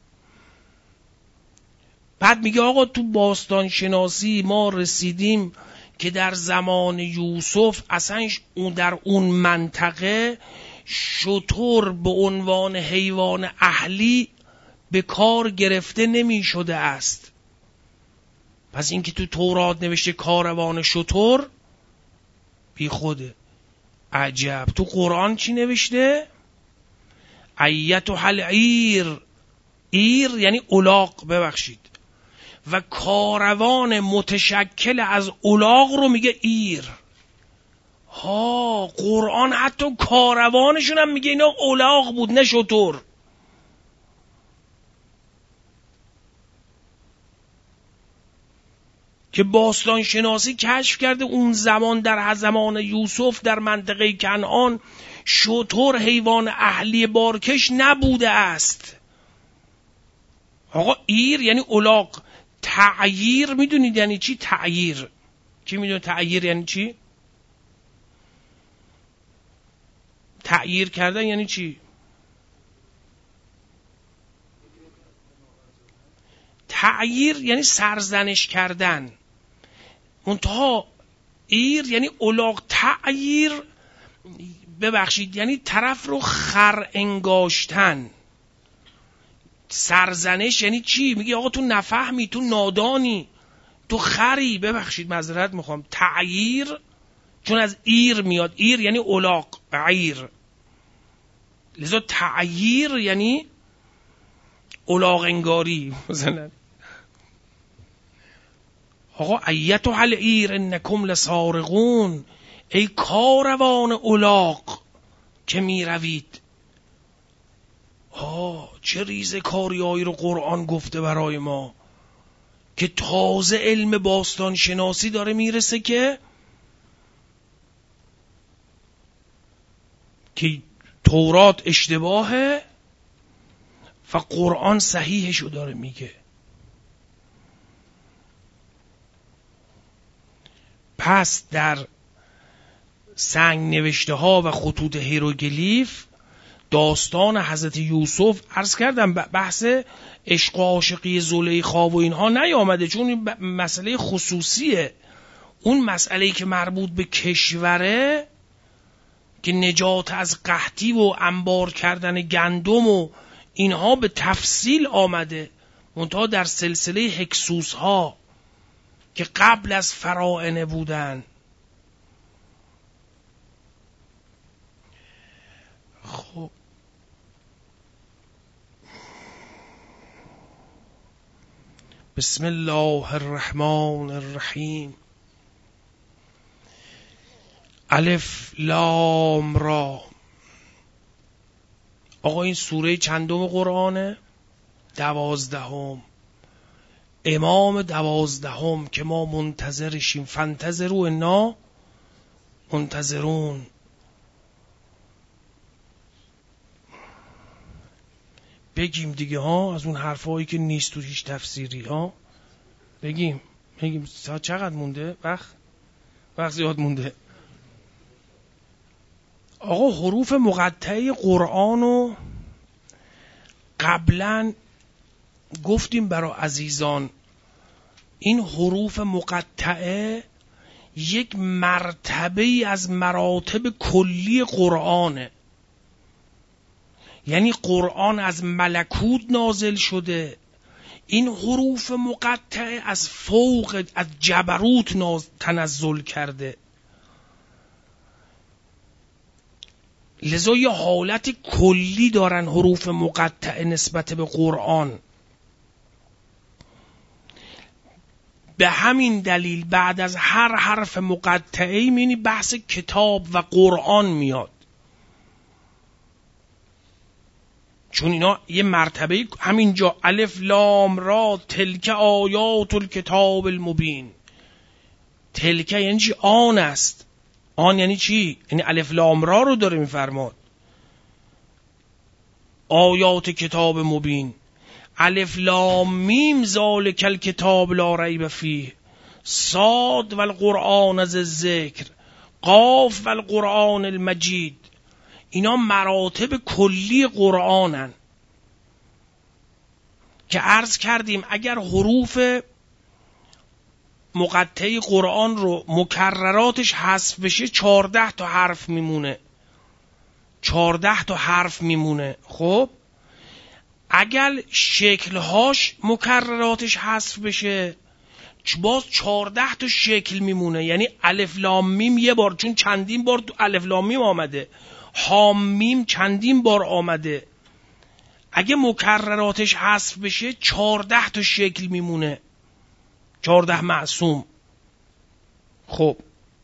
بعد میگه آقا تو باستان شناسی ما رسیدیم که در زمان یوسف اصلا اون در اون منطقه شتر به عنوان حیوان اهلی به کار گرفته نمی شده است. پس اینکه تو تورات نوشته کاروان شتر بی خوده. عجب، تو قرآن چی نوشته؟ ایتها العیر. ایر یعنی الاغ، ببخشید، و کاروان متشکل از الاغ رو میگه ایر. ها، قرآن حتی کاروانشون هم میگه اینا الاغ بود نه شتر. که باستان شناسی کشف کرده اون زمان در زمان یوسف در منطقه کنعان شتر حیوان اهلی بارکش نبوده است. آقا ایر یعنی الاغ. تعییر میدونید یعنی چی؟ تعییر کی میدونه تعییر یعنی چی؟ تعییر کردن یعنی چی؟ تعییر یعنی سرزنش کردن. منتها ایر یعنی الاغ. تعییر ببخشید یعنی طرف رو خر انگاشتن. سرزنش یعنی چی؟ میگه آقا تو نفهمی، تو نادانی، تو خری. ببخشید معذرت میخوام. تعییر چون از ایر میاد، ایر یعنی الاغ، عیر. لذا تعییر یعنی الاغ انگاری مثلا. آقا ایتها العیر انکم لسارقون، ای کاروان الاغ که می روید. آه چه ریزه کاریایی رو قرآن گفته برای ما که تازه علم باستان شناسی داره میرسه که که تورات اشتباهه و قرآن صحیحشو داره میگه. پس در سنگ نوشته ها و خطوط هیروگلیف داستان حضرت یوسف، عرض کردم بحث عشق و عاشقی زلیخا و اینها نیامده چون این مسئله خصوصیه. اون مسئله‌ای که مربوط به کشوره که نجات از قحطی و انبار کردن گندم و اینها به تفصیل آمده، منتها در سلسله هکسوس ها که قبل از فراعنه بودن. خب بسم الله الرحمن الرحیم. الف لام را. آقا این سوره چندم قرآنه؟ دوازدهم. امام دوازدهم که ما منتظرشیم. فانتظروا انا منتظرون. بگیم دیگه ها از اون حرفایی که نیست تو هیچ تفسیری ها. بگیم بگیم چقدر مونده؟ وقت وقت زیاد مونده. آقا حروف مقطعه قرآنو قبلا گفتیم برای عزیزان، این حروف مقطعه یک مرتبه از مراتب کلی قرآنه. یعنی قرآن از ملکوت نازل شده، این حروف مقطعه از فوق از جبروت تنزل کرده. لذا یه حالت کلی دارن حروف مقطعه نسبت به قرآن. به همین دلیل بعد از هر حرف مقطعه می‌بینی بحث کتاب و قرآن میاد، چون اینا یه مرتبه. همینجا الف لام را تلک آیات الکتاب المبین. تلک یعنی چی؟ آن است. آن یعنی چی؟ یعنی الف لام را رو داره میفرماد. آیات کتاب مبین. الف لام میم ذالک الکتاب لا ریب فیه. صاد و القرآن از الذکر. قاف و القرآن المجید. اینا مراتب کلی قرآنن که عرض کردیم اگر حروف مقطعه قرآن رو مکرراتش حذف بشه چارده تا حرف میمونه. چارده تا حرف میمونه. خب اگر شکلهاش مکرراتش حذف بشه باز چارده تا شکل میمونه. یعنی الف لام میم یه بار، چون چندین بار تو الف لام میم آمده، حام میم چندین بار آمده. اگه مکرراتش حذف بشه چارده تا شکل میمونه، چارده معصوم. خب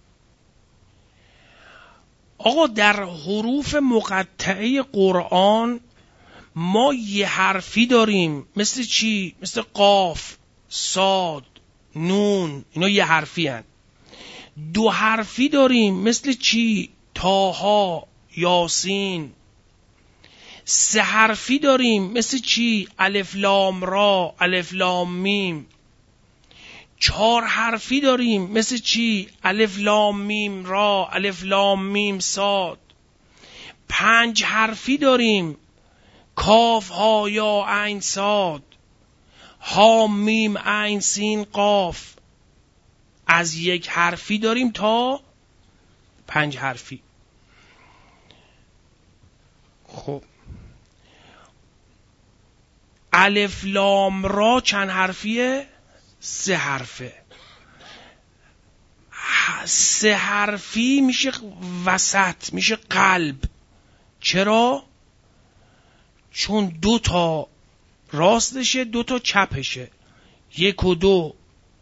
آقا در حروف مقطعه قرآن ما یه حرفی داریم. مثل چی؟ مثل قاف، صاد، نون. اینا یه حرفی هن. دو حرفی داریم. مثل چی؟ طاها، یاسین. سه حرفی داریم. مثل چی؟ الف لام را، الف لام میم. چهار حرفی داریم. مثل چی؟ الف لام میم را، الف لام میم صاد. پنج حرفی داریم. کاف ها یا عین صاد، ها میم عین سین قاف. از یک حرفی داریم تا پنج حرفی. خب الف لام را چند حرفیه؟ سه حرفه. سه حرفی میشه وسط، میشه قلب. چرا؟ چون دو تا راستشه، دو تا چپشه، یک و دو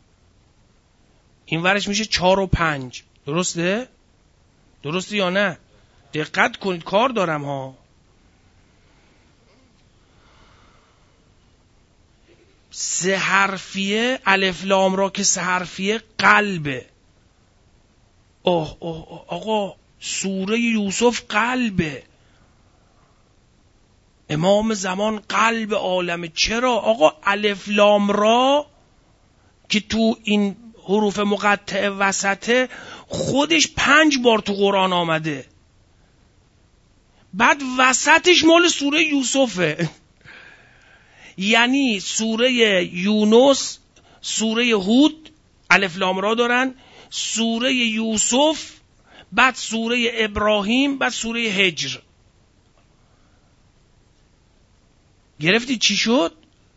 این ورش میشه چهار و پنج. درسته؟ درسته یا نه؟ دقت کنید کار دارم ها. سه حرفیه الف لام را که سه حرفیه قلبه. اوه اوه آقا سوره یوسف قلبه، امام زمان قلب عالمه. چرا؟ آقا الف لام را که تو این حروف مقطع وسطه خودش پنج بار تو قرآن آمده، بعد وسطش مال سوره یوسفه. یعنی سوره یونس، سوره هود الف لام را دارن، سوره یوسف، بعد سوره ابراهیم، بعد سوره هجر. گرفتی چی شد؟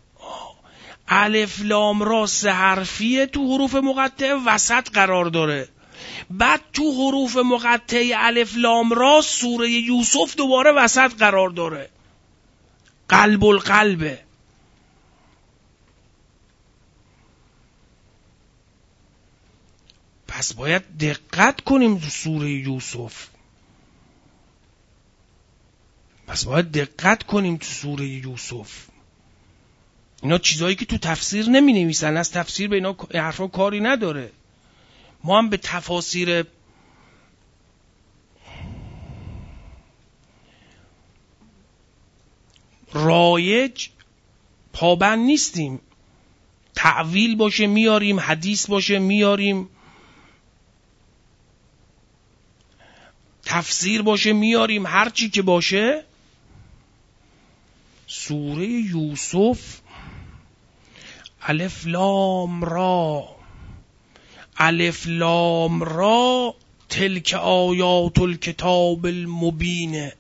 الف لام را سه حرفیه تو حروف مقطع وسط قرار داره، بعد تو حروف مقطع الف لام را سوره یوسف دوباره وسط قرار داره. قلب القلبه. پس باید دقت کنیم تو سوره یوسف. پس باید دقت کنیم تو سوره یوسف. اینا چیزایی که تو تفسیر نمی نویسن، از تفسیر به اینا حرفا کاری نداره. ما هم به تفاسیر رایج پابند نیستیم. تعویل باشه میاریم، حدیث باشه میاریم، تفسیر باشه میاریم، هر چی که باشه. سوره یوسف الف لام را، الف لام را تلک آیات الکتاب المبین.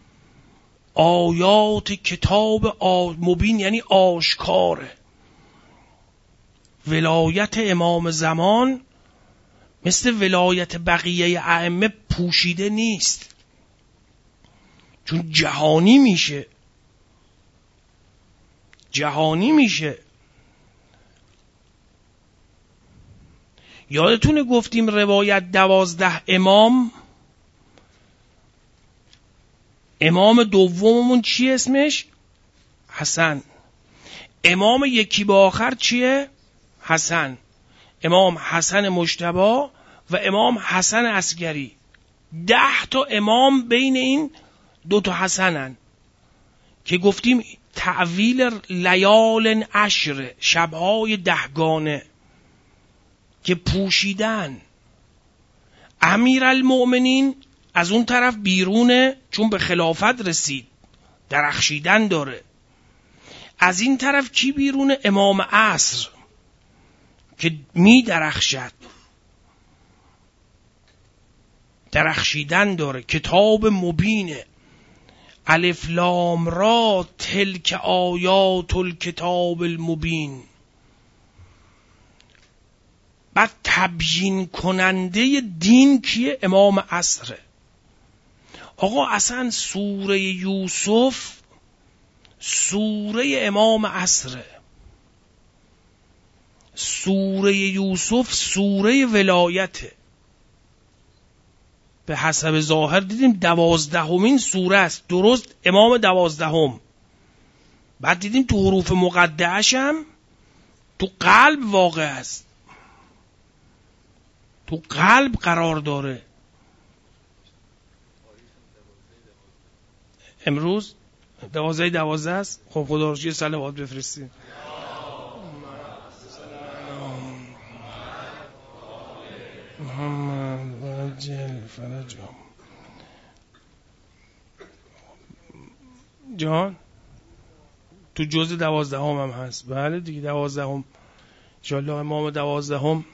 آیات کتاب مبین یعنی آشکاره. ولایت امام زمان مثل ولایت بقیه ائمه پوشیده نیست، چون جهانی میشه، جهانی میشه. یادتونه گفتیم روایت دوازده امام، امام دوممون چی اسمش؟ حسن. امام یکی با آخر چیه؟ حسن. امام حسن مجتبی و امام حسن عسگری. ده تا امام بین این دو تا حسنن که گفتیم تعویل لیال عشر، شبهای دهگانه که پوشیدن. امیرالمؤمنین از اون طرف بیرونه، چون به خلافت رسید، درخشیدن داره. از این طرف کی بیرونه؟ امام عصر که می درخشد، درخشیدن داره، کتاب مبینه. الف لام را تلک آیات الکتاب المبین. بعد تبیین کننده دین کیه؟ امام عصره. آقا اصلا سوره یوسف سوره امام عصره. سوره یوسف سوره ولایته. به حسب ظاهر دیدیم دوازدهمین سوره است، درست امام دوازدهم. بعد دیدیم تو حروف مقدعش هم تو قلب واقع است، تو قلب قرار داره. امروز دوازده دوازده است. خب خدا رو یه صلوات بفرستیم. محمد وجل فرجهم. جان تو جزء دوازدهم هم هست. بله دیگه دوازدهم انشاءالله امام دوازدهم.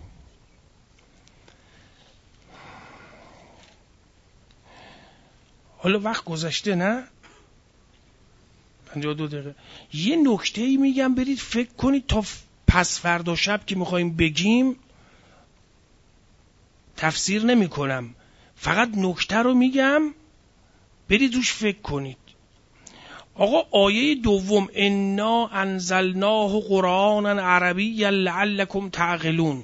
حالا وقت گذشته نه؟ پنجاه و دو دقیقه. یه نکته ای میگم برید فکر کنید تا پس فردا شب که میخوایم بگیم. تفسیر نمی کنم، فقط نکته رو میگم برید روش فکر کنید. آقا آیه دوم انا انزلناه قرآنا عربیا لعلکم تعقلون،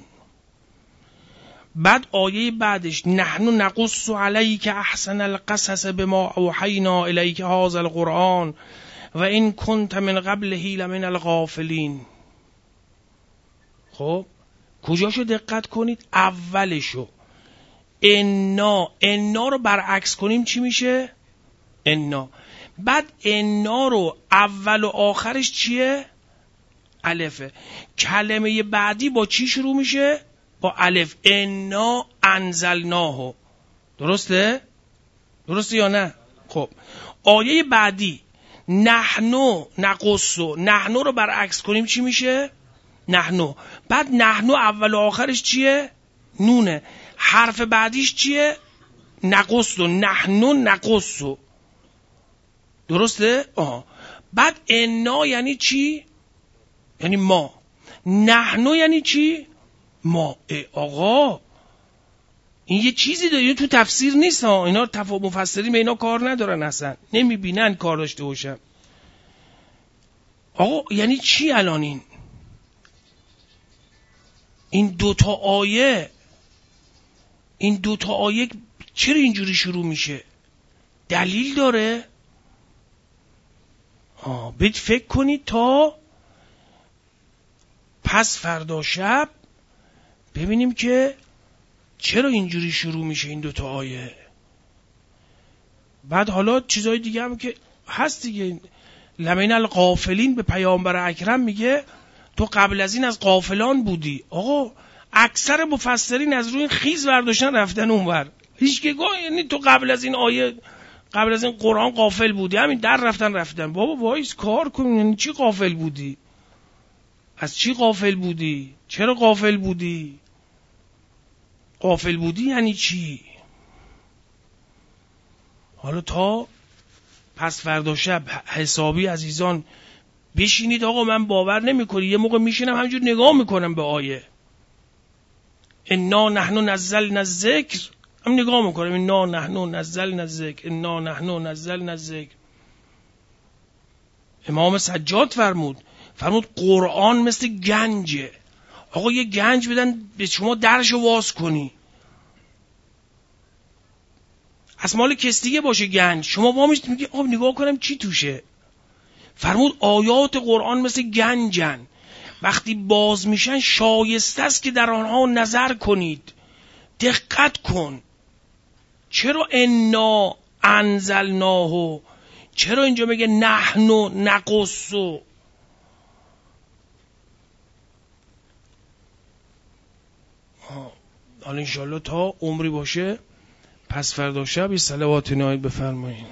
بعد آیه بعدش نحن نقص علیک احسن القصص بما اوحینا الیک هذا القرآن و این کنت من قبله لمن الغافلین. خب کجاشو دقت کنید؟ اولشو انا، انا رو برعکس کنیم چی میشه؟ انا. بعد انا رو اول و آخرش چیه؟ الفه. کلمه بعدی با چی شروع میشه؟ با الف. انا انزلناه. درسته؟ درسته یا نه؟ خب آیه بعدی نحنو نقصو، نحنو رو برعکس کنیم چی میشه؟ نحنو. بعد نحنو اول و آخرش چیه؟ نونه. حرف بعدیش چیه؟ نقصو، نحنو نقصو. درسته؟ آه. بعد انا یعنی چی؟ یعنی ما. نحنو یعنی چی؟ ما. ای آقا این یه چیزی داره، این تو تفسیر نیست ها، اینا تفا مفسرین به اینا کار ندارن، اصلا نمیبینن کار داشته باشن. آقا یعنی چی الان این این دوتا آیه این دوتا آیه چرا اینجوری شروع میشه؟ دلیل داره؟ آه بید فکر کنید تا پس فردا شب ببینیم که چرا اینجوری شروع میشه این دوتا آیه. بعد حالا چیزای دیگه هم که هست دیگه، لمن الغافلین به پیامبر اکرم میگه تو قبل از این از غافلان بودی. آقا اکثر مفسرین از روی این خیز برداشتن رفتن اونور، هیچ که گاه یعنی تو قبل از این آیه، قبل از این قرآن غافل بودی، همین در رفتن رفتن. بابا وایس کار کن، یعنی چی غافل بودی؟ از چی غافل بودی؟ چرا غافل بودی؟ غافل بودی یعنی چی؟ حالا تا پس فردا شب حسابی عزیزان بشینید. آقا من باور نمی‌کنی یه موقع میشینم همینجور نگاه میکنم به آیه انا نحن نزلنا الذکر، هم نگاه میکنم انا نحن نزلنا الذکر، انا نحن نزلنا الذکر. امام سجاد فرمود فرمود قرآن مثل گنجه. آقا یه گنج بدن به شما درشو واز کنی، از مال کس دیگه باشه گنج، شما وامیشت میگی آب نگاه کنم چی توشه. فرمود آیات قرآن مثل گنجن، وقتی باز میشن شایسته است که در آنها نظر کنید، دقت کن. چرا انا انزلناه؟ چرا اینجا میگه نحن نقص؟ حالا انشالله تا عمری باشه پس فردا شب صلوات نهایت بفرمایید.